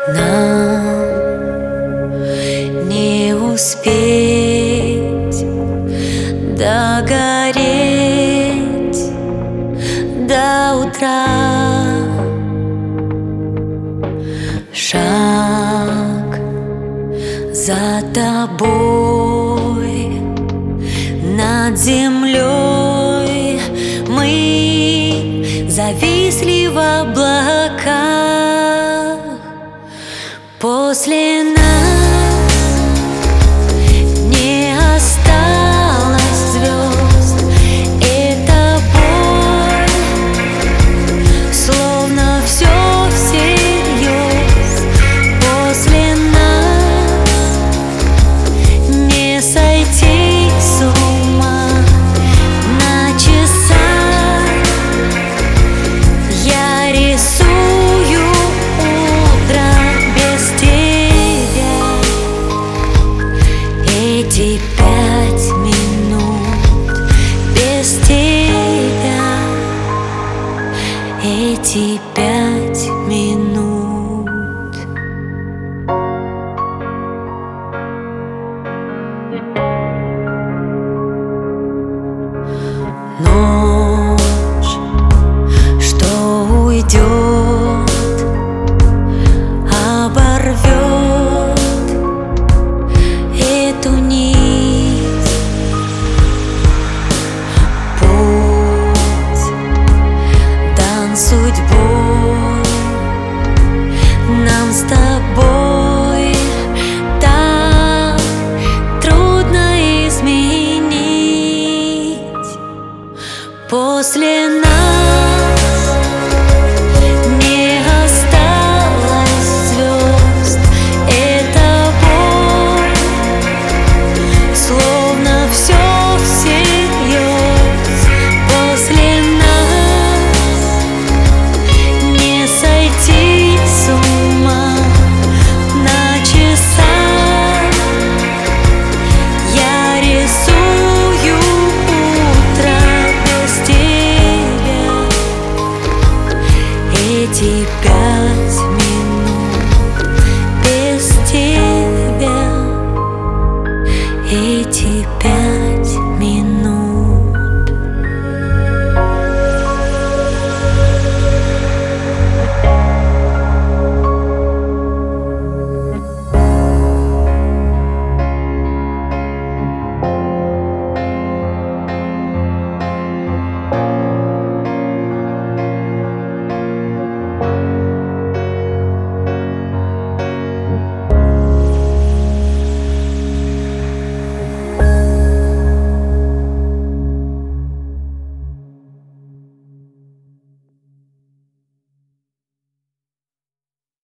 Нам не успеть догореть до утра. Шаг за тобой, над землей мы зависли в облаках. После нас не осталось звезд. Это боль, словно все всерьез. После нас не сойти с ума. На часах я рисую утро без тебя. Эти 5 минут без тебя. Эти 5 минут. Ночь, что уйдет, оборвет эту нить. Путь дан судьбой нам с тобой. Так трудно изменить. После нас не осталось звезд. Это боль, словно все всерьез. После нас не сойти с ума. На часах я рисую утро без тебя. Эти 5 минут.